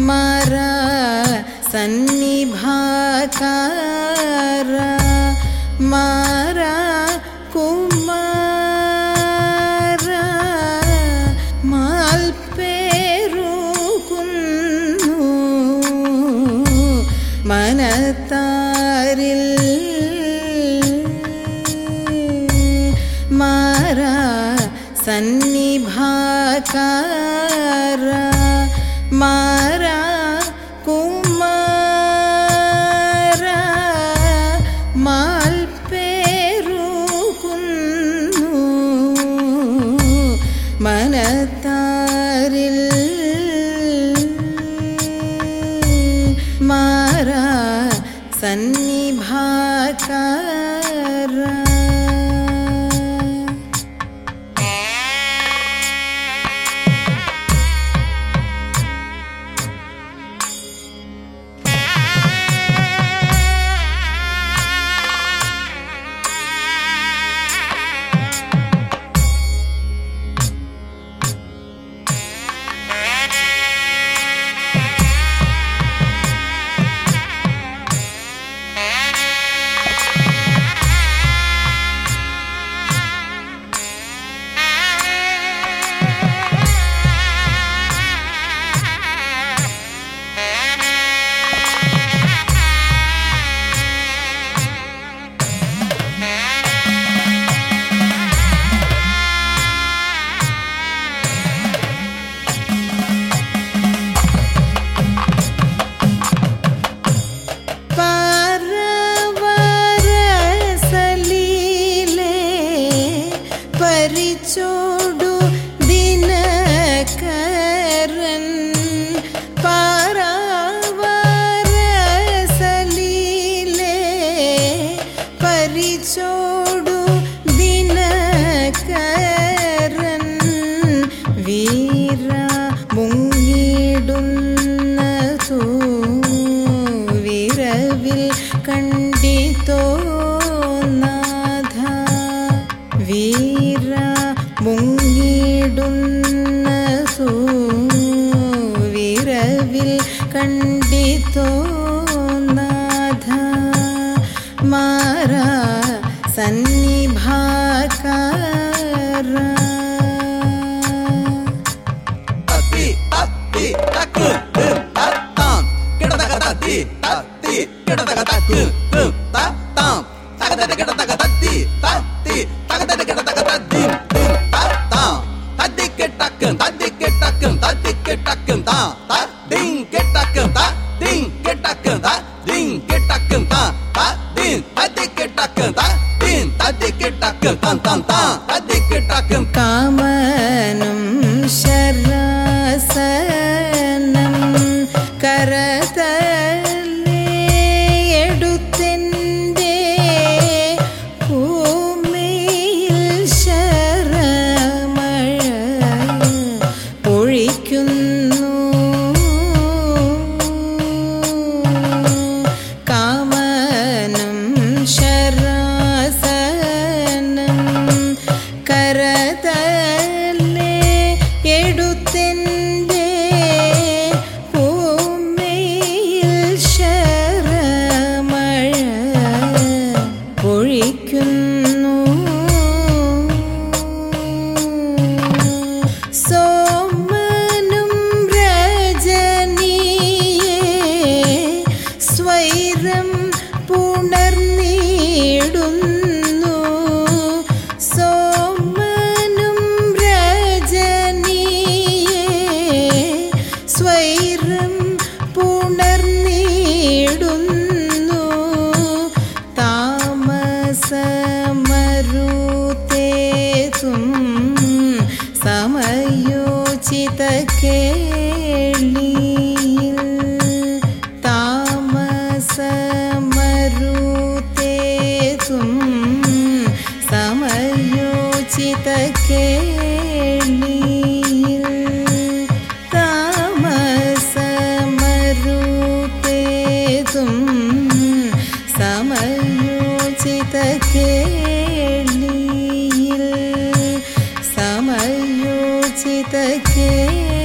मारा सन्निभाकारा मारा कुमारा माल्पेरुकुन्नु मनतारिल मारा सन्निभाकारा मारा कुमारा माल्पेरुकुन्नु मनतारिल मारा सन्निभाकारा परिचोडु दिनकरन पारावरसलीले परिचोडु दिनकरन वीरा मुंगिडुन्नतु वीरविल कंडितो नाथा वीरा मुंगिडुन्नसु वीरविल कंडितो नाथा मारा सन्निभाकारा तत्ति तत्ति तक्कु तत्तां किडतक तत्ति तत्ति किडतक तक्कु तत्तां तगदक किडतक तत्ति तत्ति तगदक किडतक तत्ति तत्तां तत्ति किटक्कं तत्ति किटक्कं तत्ति किटक्कं ता तत्तिं किटक्कं तत्तिं किटक्कं तत्तिं किटक्कं ता तत्तिं तत्ति किटक्कं तत्तिं तत्ति किटक्कं तां तां तां तत्ति किटक्कं कामनं शरासनं करतले എടുത്തെന്റെ ഭൂമിയിൽ ശരമഴ പൊഴിക്കുന്നു കാമനം ശരാസനം കരതലേ എടുത്തെന്റെ ഭൂമിയിൽ ശരമഴ പൊഴിക്കുന്നു സോമനും രജനിയെ സ്വൈരം പുണർന്നിടുന്നു സോമനും രജനിയെ സ്വൈരം പുണർന്നിടുന്നു താമസമരുതേതും സമയോചിത കേളിയിൽ താമസമരുതേതും സമയോചിത കേളിയിൽ താമസമരുതേതും സമയോചിത കേളിയിൽ സമയോചിത കേളിയിൽ